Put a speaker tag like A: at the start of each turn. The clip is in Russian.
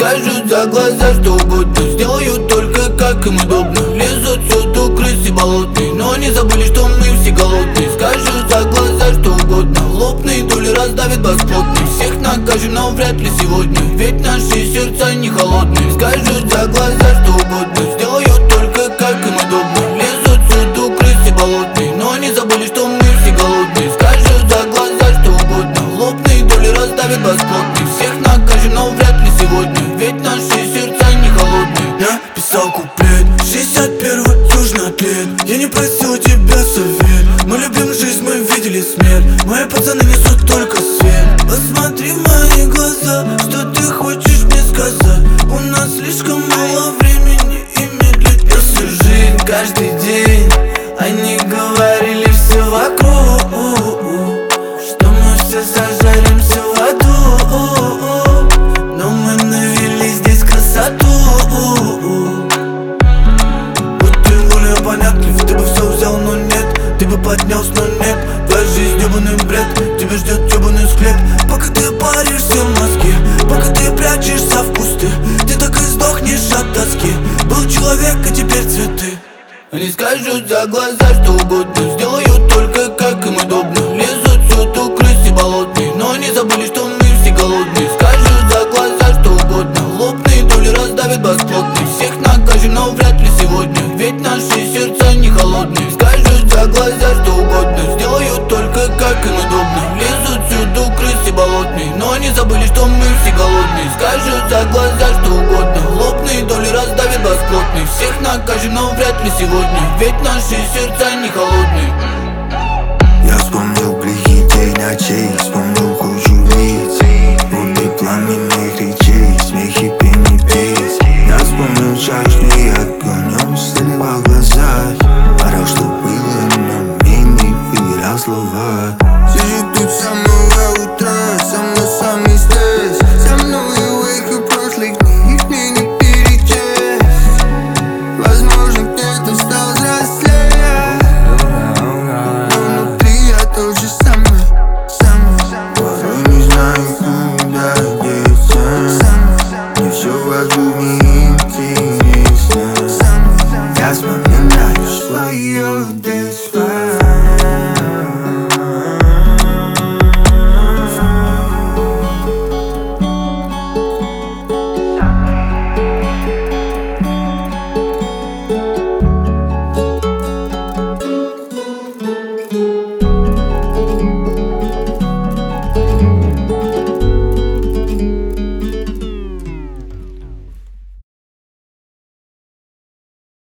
A: Скажут за глаза что угодно, сделают только как им удобно. Лезут всюду крысы болотные, но они забыли, что мы все голодные. Скажут за глаза что угодно, лопные доли раздавит бесплотный. Всех накажем, но вряд ли сегодня, ведь наши сердца не холодные. Скажут за глаза что угодно, сделают только как им удобно. Лезут всюду крысы болотные, но они забыли, что мы все голодные. Скажут за глаза что угодно, лопные доли раздавит бесплотный. Всех накажем, но вряд ли сегодня, ведь наши сердца не холодные.
B: Я писал куплет, 61-й южный атлет. Я не просил у тебя совет, мы любим жизнь, мы видели смерть. Мои пацаны несут только свет. Посмотри в мои глаза, что ты хочешь мне сказать. У нас слишком мало времени и медлить не всю жизнь. Каждый день они говорили все вокруг, что мы все зажаримся в аду, но мы навели здесь красоту. Будь ты более понятлив, ты бы все взял, но нет. Ты бы поднялся, но нет. Твоя жизнь ебаный бред, тебя ждет ебаный склеп. Пока ты паришься в Москве, пока ты прячешься в кусты, ты так и сдохнешь от тоски. Был человек, а теперь цветы.
A: Они скажут за глаза что угодно, сделают только как им удобно. Лезут всюду крысы болотные, но они забыли, что мы все голодные. Скажут за глаза что угодно, лопные доли раздавит бесплотный. Всех накажем, но вряд ли сегодня, ведь наши сердца не холодные. Скажут за глаза что угодно, сделают только как им удобно. Лезут всюду крысы болотные, но они забыли, что мы все голодные. Скажут за глаза что угодно, лопные доли раздавит бесплотный. Всех накажем, но вряд ли сегодня, ведь наши сердца не холодные.
C: Я вспомнил плохие день ночей, вспомнил